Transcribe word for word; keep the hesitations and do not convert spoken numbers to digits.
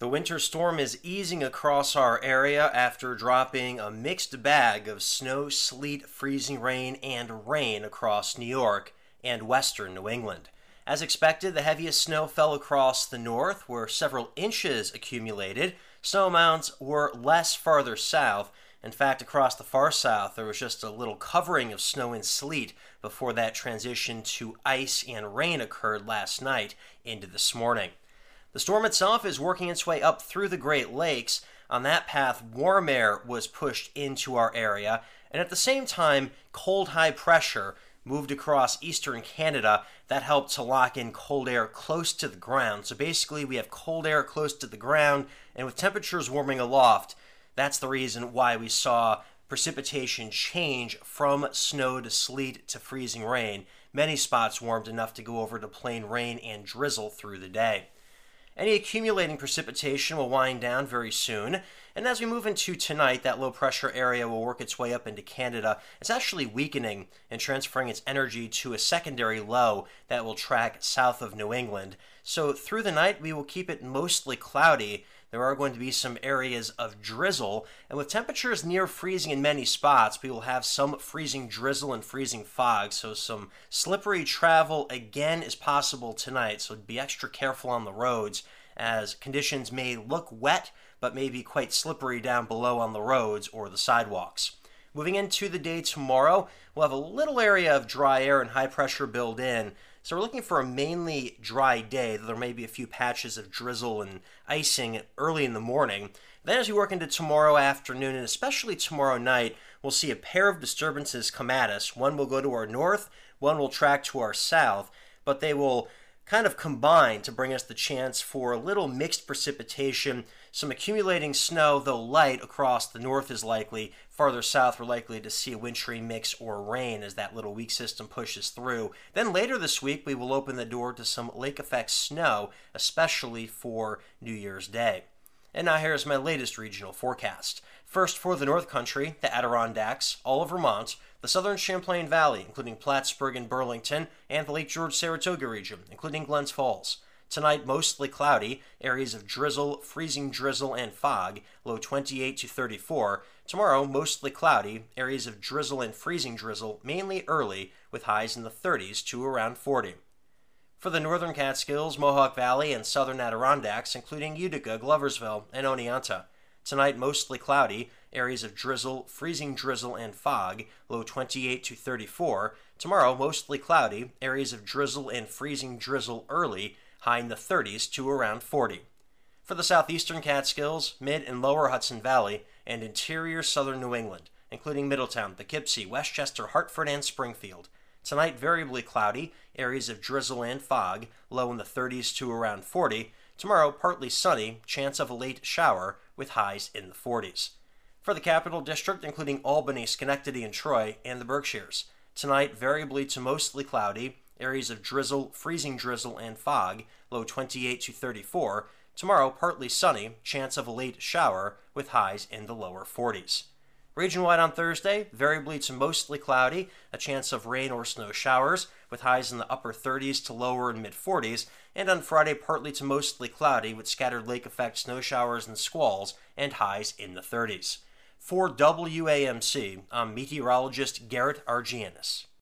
The winter storm is easing across our area after dropping a mixed bag of snow, sleet, freezing rain, and rain across New York and western New England. As expected, the heaviest snow fell across the north, where several inches accumulated. Snow amounts were less farther south. In fact, across the far south, there was just a little covering of snow and sleet before that transition to ice and rain occurred last night into this morning. The storm itself is working its way up through the Great Lakes. On that path, warm air was pushed into our area, and at the same time, cold high pressure moved across eastern Canada. That helped to lock in cold air close to the ground. So basically, we have cold air close to the ground, and with temperatures warming aloft, that's the reason why we saw precipitation change from snow to sleet to freezing rain. Many spots warmed enough to go over to plain rain and drizzle through the day. Any accumulating precipitation will wind down very soon, and as we move into tonight, that low-pressure area will work its way up into Canada. It's actually weakening and transferring its energy to a secondary low that will track south of New England. So through the night, we will keep it mostly cloudy. There are going to be some areas of drizzle, and with temperatures near freezing in many spots, we will have some freezing drizzle and freezing fog, so some slippery travel again is possible tonight, so be extra careful on the roads, as conditions may look wet, but may be quite slippery down below on the roads or the sidewalks. Moving into the day tomorrow, we'll have a little area of dry air and high pressure build in. So we're looking for a mainly dry day, though there may be a few patches of drizzle and icing early in the morning. Then as we work into tomorrow afternoon, and especially tomorrow night, we'll see a pair of disturbances come at us. One will go to our north, one will track to our south, but they will kind of combine to bring us the chance for a little mixed precipitation. Some accumulating snow, though light, across the north is likely. Farther south, we're likely to see a wintry mix or rain as that little weak system pushes through. Then later this week, we will open the door to some lake effect snow, especially for New Year's Day. And now here's my latest regional forecast. First, for the North Country, the Adirondacks, all of Vermont, the southern Champlain Valley, including Plattsburgh and Burlington, and the Lake George-Saratoga region, including Glens Falls. Tonight, mostly cloudy, areas of drizzle, freezing drizzle, and fog, low twenty-eight to thirty-four. Tomorrow, mostly cloudy, areas of drizzle and freezing drizzle, mainly early, with highs in the thirties to around forty. For the northern Catskills, Mohawk Valley, and southern Adirondacks, including Utica, Gloversville, and Oneonta. Tonight, mostly cloudy, areas of drizzle, freezing drizzle, and fog, low twenty-eight to thirty-four. Tomorrow, mostly cloudy, areas of drizzle and freezing drizzle early, high in the thirties to around forty. For the southeastern Catskills, mid and lower Hudson Valley, and interior southern New England, including Middletown, Poughkeepsie, Westchester, Hartford, and Springfield. Tonight, variably cloudy, areas of drizzle and fog, low in the thirties to around forty. Tomorrow, partly sunny, chance of a late shower, with highs in the forties. For the Capital District, including Albany, Schenectady, and Troy, and the Berkshires. Tonight, variably to mostly cloudy, areas of drizzle, freezing drizzle, and fog, low twenty-eight to thirty-four. Tomorrow, partly sunny, chance of a late shower, with highs in the lower forties. Region-wide on Thursday, variably to mostly cloudy, a chance of rain or snow showers, with highs in the upper thirties to lower and mid-forties, and on Friday, partly to mostly cloudy, with scattered lake-effect snow showers and squalls, and highs in the thirties. For W A M C, I'm meteorologist Garrett Argianis.